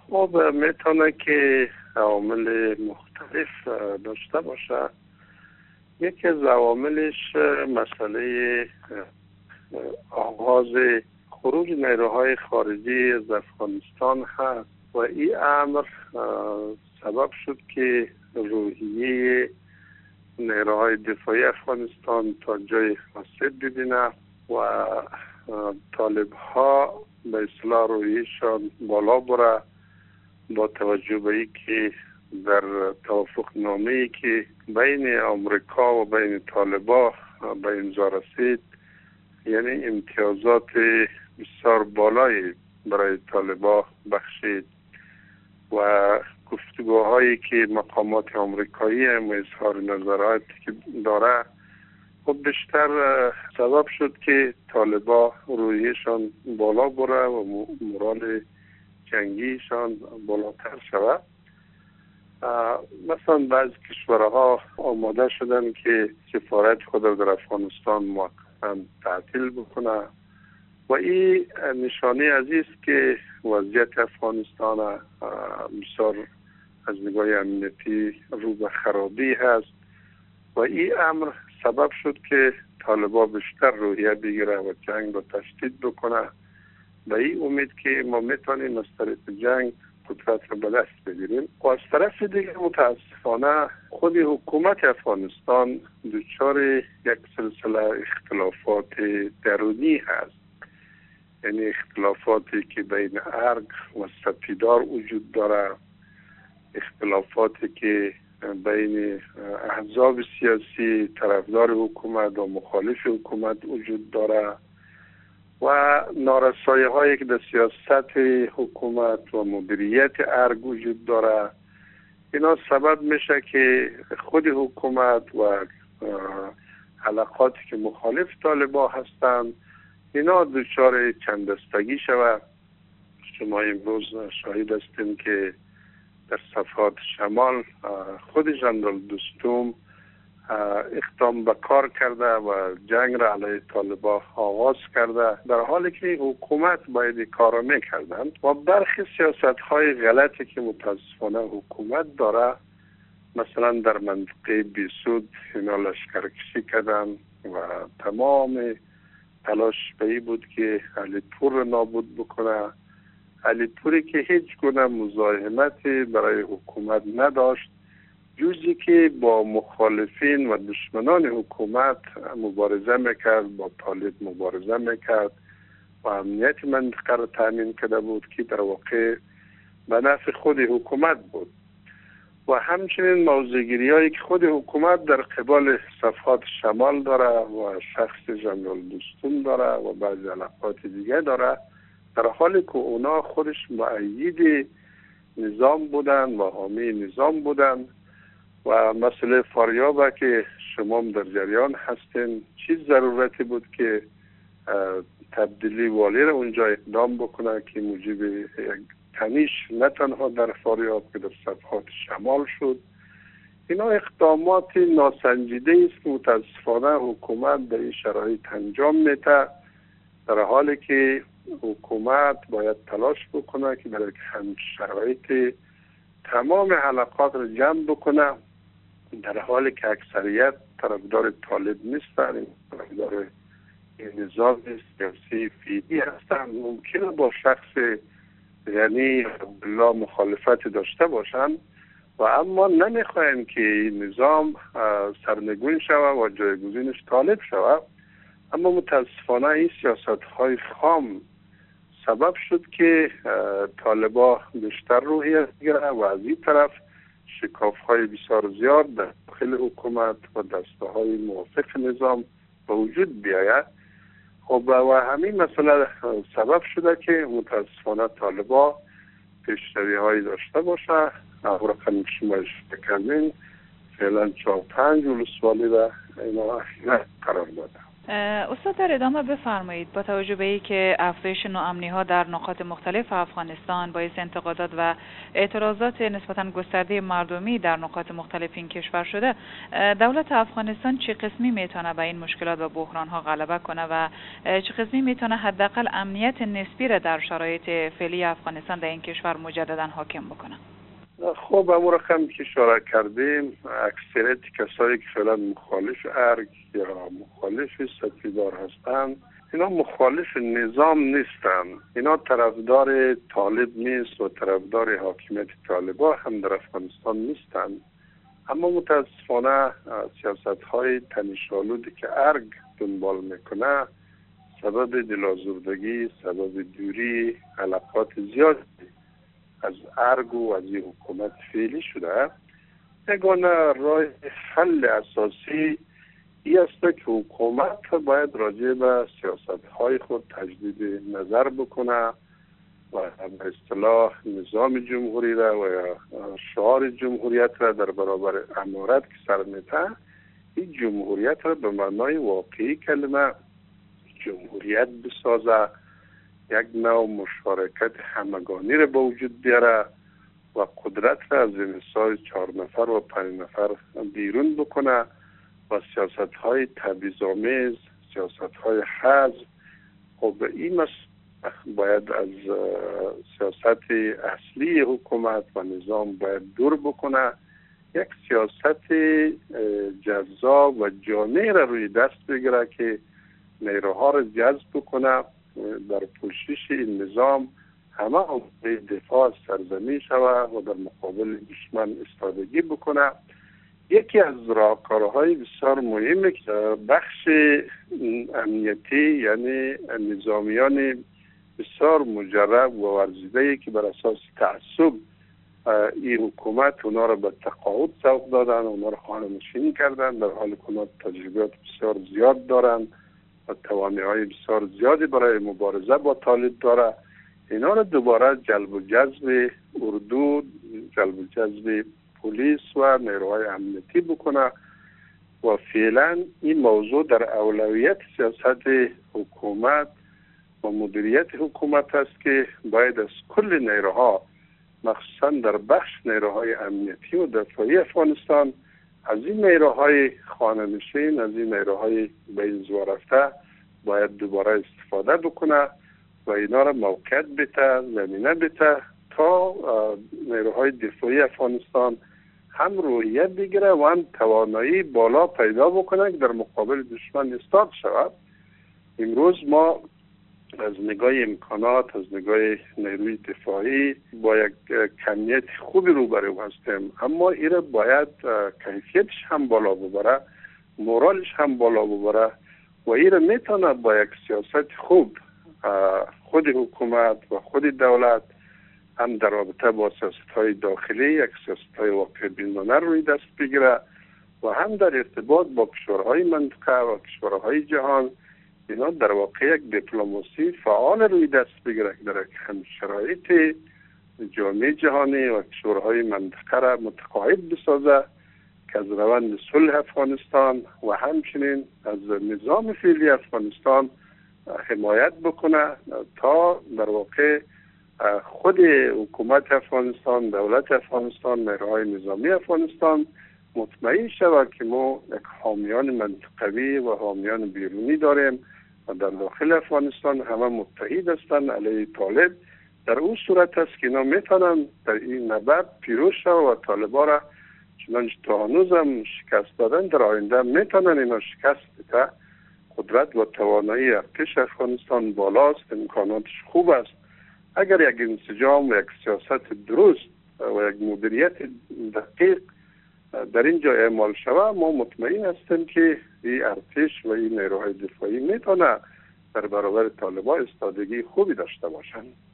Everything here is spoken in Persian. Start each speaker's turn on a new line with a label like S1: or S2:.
S1: خب میتونه که عوامل مختلف داشته باشه. یکی از عواملش مسئله آغاز خروج نیروهای خارجی از افغانستان هست و این امر سبب شد که روحیه نیروهای دفاعی افغانستان تا جای خاصی ببینه و طالب ها به اصطلاح روحیهشان بالا بره، با توجه به اینکه در توافق نامه‌ای که بین آمریکا و بین طالبا به امضا رسید، یعنی امتیازات بسیار بالایی برای طالبا بخشید و گفتگوهایی که مقامات آمریکایی هم اظهار نظراتی که داره خب بیشتر سبب شد که طالبا روحیشان بالا بره و مورال جنگیشان بالاتر شود. مثلا بعض کشورها آماده شدن که سفارت خود را در افغانستان موقتا تعطیل بکنه و این نشانه عزیز که وضعیت افغانستان بسیار از نگاه امنیتی رو به خرابی هست و این امر سبب شد که طالبا بیشتر روحیه بگیره و جنگ را تشدید بکنه. به این امید که ما میتونیم از طریق جنگ قدرت را به دست بگیریم. و از طرف دیگه متاسفانه خود حکومت افغانستان دچار یک سلسله اختلافات درونی هست، یعنی اختلافاتی که بین ارگ و سپیدار وجود داره، اختلافاتی که بین احزاب سیاسی طرفدار حکومت و مخالف حکومت وجود داره و نارسایی هایی که در سیاست حکومت و مدیریت ارگ وجود داره. اینا سبب میشه که خود حکومت و حلقاتی که مخالف طالبا هستند اینا دچار چند دستگی شود. شما امروز شاهد هستیم که در صفحات شمال خود ژنرال دوستوم اقدام به کار کرده و جنگ را علیه طالبان آغاز کرده، در حالی که حکومت باید کار را میکردند و برخی سیاست های غلطی که متاسفانه حکومت داره، مثلا در منطقه بیسود اینا لشکرکشی کردن و تمام تلاش به این بود که علیپور را نابود بکنه. علیپوری که هیچ گونه مزاحمتی برای حکومت نداشت جزی که با مخالفین و دشمنان حکومت مبارزه میکرد، با طالب مبارزه میکرد و امنیت منطقه را تامین کرده بود که در واقع به نفع خود حکومت بود. و همچنین موضع‌گیری هایی که خود حکومت در قبال صفحات شمال داره و شخص ژنرال دوستون داره و بعضی علاقات دیگه داره، در حالی که اونا خودش مؤید نظام بودن و حامی نظام بودن. و مسئله فاریاب که شما در جریان هستین، چیز ضرورتی بود که تبدیلی والی را اونجا اقدام بکنه که موجب یک تنش نه تنها در فاریاب که در صفحات شمال شد. اینا اقدامات ناسنجیده است که متاسفانه حکومت در این شرایط انجام میده، در حالی که حکومت باید تلاش بکنه که در همین شرایط تمام حلقات را جمع بکنه، در حالی که اکثریت طرفدار طالب نیستن، طرفدار نظام سیاسی فیدی هستند. ممکنه با شخص غنی عبدالله مخالفت داشته باشند و اما نمیخواین که این نظام سرنگون شود و جایگزینش طالب شود. اما متاسفانه این سیاست های خام سبب شد که طالبا بیشتر روحیه گیره و از این طرف شکاف های بسیار زیاد در داخل حکومت و دسته های موافق نظام به وجود بیاید. خب و همین مسئله سبب شده که متاسفانه طالبا پیشروی هایی داشته باشه. رقم شما اشاره کردین فعلا 4-5 ولسوالی و اینا اخیرا قرار داده.
S2: استاد در ادامه بفرمایید، با توجه به اینکه افزایش ناامنی‌ها در نقاط مختلف افغانستان باعث انتقادات و اعتراضات نسبتاً گسترده مردمی در نقاط مختلف این کشور شده، دولت افغانستان چه قسمی میتونه به این مشکلات و بحران‌ها غلبه کنه و چه قسمی میتونه حداقل امنیت نسبی را در شرایط فعلی افغانستان در این کشور مجدداً حاکم بکنه؟
S1: خب امور رقم که اشاره کردیم، اکثریت کسایی که فعلا مخالف ارگ یا مخالف ستیدار هستند، اینا مخالف نظام نیستند، اینا طرفدار طالب نیست و طرفدار حاکمیت طالبا هم در افغانستان نیستند. اما متاسفانه سیاست های تنش‌آلودی که ارگ دنبال میکنه سبب دلازردگی، سبب دوری علاقات زیاد از ارگ و از این حکومت فعلی شده. یگانه راه حل اساسی این است که حکومت باید راجع به سیاست های خود تجدید نظر بکنه و به اصطلاح نظام جمهوری را و شعار جمهوریت را در برابر امارت که سر میته، این جمهوریت را به معنای واقعی کلمه جمهوریت بسازه، یک نوع مشارکت همگانی را به وجود بیاره و قدرت را از انحصار 4 نفر و 5 نفر بیرون بکنه و سیاست های تبعیض‌آمیز، سیاست های حزب و به این باید از سیاست اصلی حکومت و نظام باید دور بکنه. یک سیاست جذاب و جامع را روی دست بگیره که نیروها را جذب بکنه در پوشش این نظام همه آماده دفاع از سرزمین شود و در مقابل دشمن ایستادگی بکنه. یکی از راهکارهای بسیار مهمه که بخش امنیتی، یعنی نظامیان بسیار مجرب و ورزیده که بر اساس تعصب این حکومت اونا را به تقاعد سوق دادن، اونا را خانه نشینی کردن، در حالی که اونا تجربیات بسیار زیاد دارن و توانایی بسیار زیادی برای مبارزه با طالب داره. اینا را دوباره جلب و جذب اردو، جلب و جذب پلیس و نیروهای امنیتی بکنه و فعلا این موضوع در اولویت سیاست حکومت و مدیریت حکومت است که باید از کل نیروها، مخصوصا در بخش نیروهای امنیتی و دفاعی افغانستان، از این نیروهای خانه‌نشین، از این نیروهای بین‌زوا رفته باید دوباره استفاده بکنه و اینا را موقعیت بده، زمینه بده تا نیروهای دفاعی افغانستان هم روحیت بگیره و هم توانایی بالا پیدا بکنه که در مقابل دشمن ایستاد شود. امروز ما از نگاه امکانات، از نگاه نیروی دفاعی با یک کمیت خوبی روبرو هستیم، اما این باید کیفیتش هم بالا ببره، مورالش هم بالا ببره و این میتونه با یک سیاست خوب خود حکومت و خود دولت هم در رابطه با سیاست های داخلی یک سیاست های واقع بینانه روی دست بگیره و هم در ارتباط با کشورهای منطقه و کشورهای جهان اینا در واقع یک دیپلماسی فعال روی دست بگیره که در هم شرایط جامعه جهانی و کشورهای منطقه را متقاعد بسازه که از روند صلح افغانستان و همچنین از نظام فعلی افغانستان حمایت بکنه تا در واقع خود حکومت افغانستان، دولت افغانستان، نیروهای نظامی افغانستان مطمئن شود که ما یک حامیان منطقوی و حامیان بیرونی داریم و در داخل افغانستان همه متحد هستند علیه طالب. در اون صورت است که اینا میتونن در این نبرد پیروز شوند و طالبا را چنانچه تا هنوز هم شکست دادن در آینده میتونن اینا شکست بده. قدرت و توانایی ارتش افغانستان بالاست، امکاناتش خوب است. اگر یک انسجام و یک سیاست درست و یک مدیریت دقیق در اینجا اعمال شود، ما مطمئن هستیم که این ارتش و این نیروهای دفاعی میتونه در برابر طالبان ایستادگی خوبی داشته باشند.